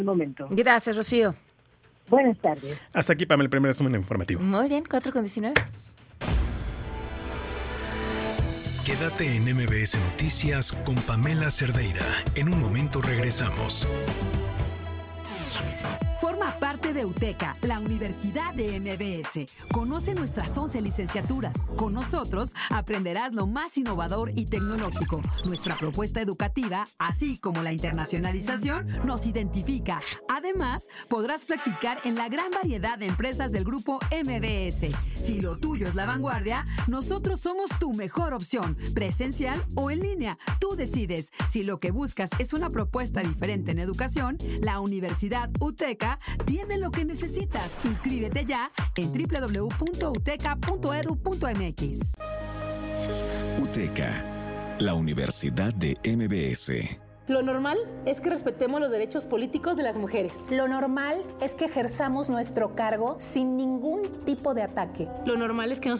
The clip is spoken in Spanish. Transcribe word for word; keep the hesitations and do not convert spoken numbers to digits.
momento. Gracias, Rocío. Buenas tardes. Hasta aquí, Pamela, el primer resumen informativo. Muy bien, cuatro con diecinueve. Quédate en M B S Noticias con Pamela Cerdeira. En un momento regresamos. Forma parte de UTECA, la Universidad de M B S. Conoce nuestras once licenciaturas. Con nosotros aprenderás lo más innovador y tecnológico. Nuestra propuesta educativa, así como la internacionalización, nos identifica. Además, podrás practicar en la gran variedad de empresas del grupo M B S. Si lo tuyo es la vanguardia, nosotros somos tu mejor opción, presencial o en línea. Tú decides. Si lo que buscas es una propuesta diferente en educación, la Universidad UTECA tiene lo que necesitas. Inscríbete ya en doble u doble u doble u punto uteca punto edu punto m x. UTECA, la Universidad de M B S. Lo normal es que respetemos los derechos políticos de las mujeres. Lo normal es que ejerzamos nuestro cargo sin ningún tipo de ataque. Lo normal es que no